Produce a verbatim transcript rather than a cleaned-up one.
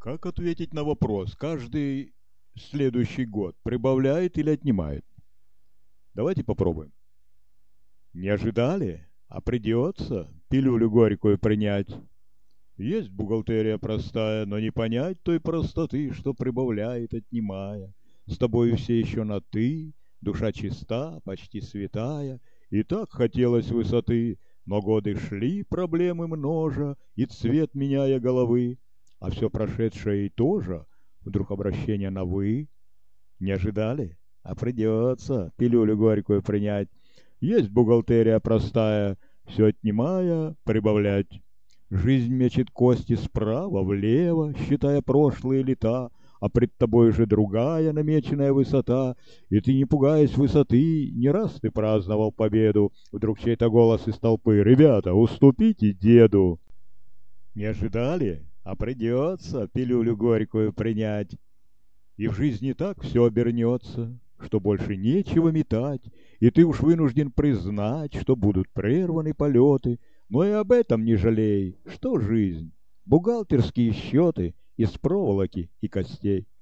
Как ответить на вопрос, каждый следующий год прибавляет или отнимает? Давайте попробуем. Не ожидали? А придется пилюлю горькую принять. Есть бухгалтерия простая, но не понять той простоты, что прибавляет, отнимая. С тобою все еще на «ты», душа чиста, почти святая, и так хотелось высоты, но годы шли, проблемы множа, и цвет меняя головы, а все прошедшее и тоже, вдруг обращение на «вы». Не ожидали? А придется пилюлю горькую принять. Есть бухгалтерия простая, все отнимая, прибавлять. Жизнь мечет кости справа влево, считая прошлые лета, а пред тобой же другая намеченная высота, и ты, не пугаясь высоты, не раз ты праздновал победу. Вдруг чей-то голос из толпы: «Ребята, уступите деду!» Не ожидали? А придется пилюлю горькую принять. И в жизни так все обернется, что больше нечего метать, и ты уж вынужден признать, что будут прерваны полеты, но и об этом не жалей. Что жизнь? Бухгалтерские счеты из проволоки и костей.